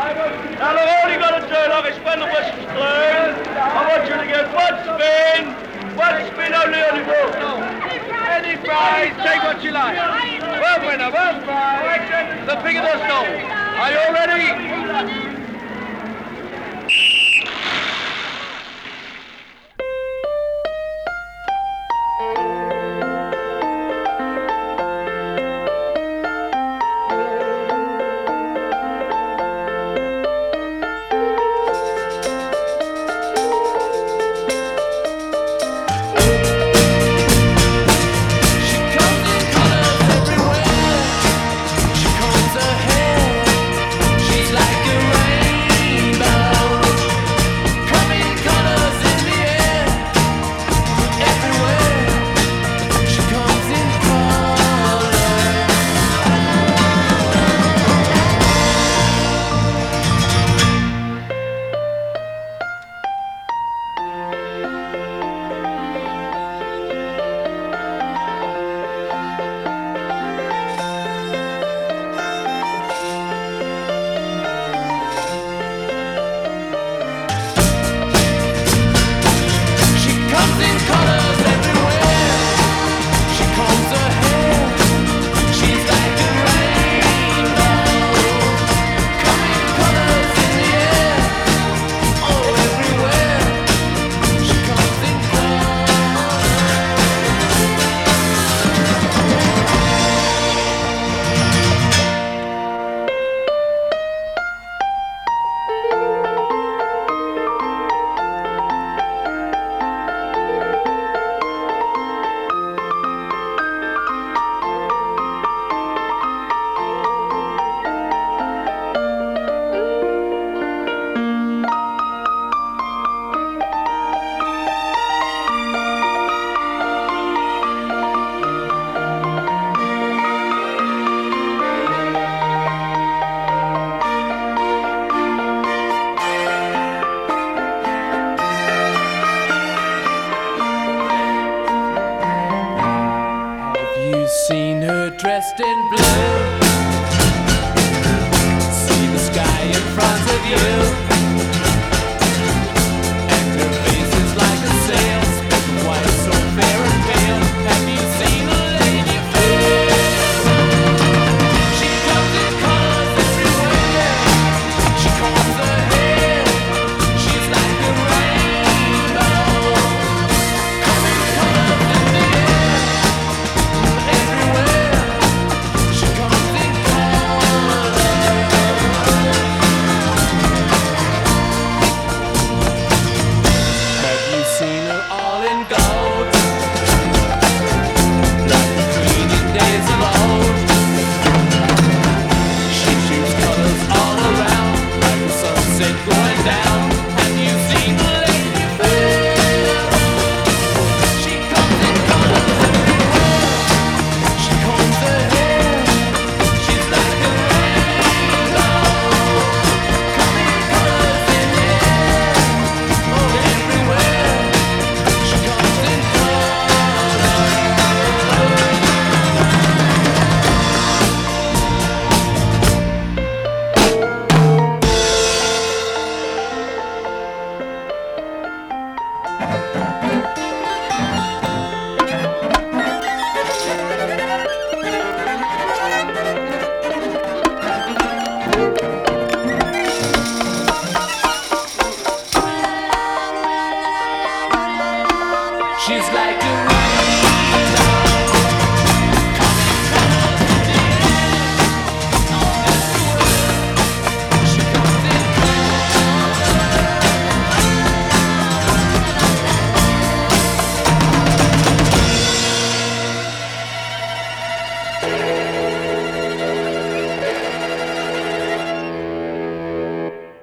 Now look, all you gotta do, like it's when the whistle's blown, I want you to get one spin only on the ball. Any prize, take what you like. One winner, one prize, the bigger the song. Are you all ready? Seen her dressed in blue. See the sky in front of you, and her face is like a sail, spoken white, so fair and pale. Have you seen a lady fair? She comes in colors everywhere. She combs her hair. She's like a rainbow. Coming colors in the air. She comes in She's like a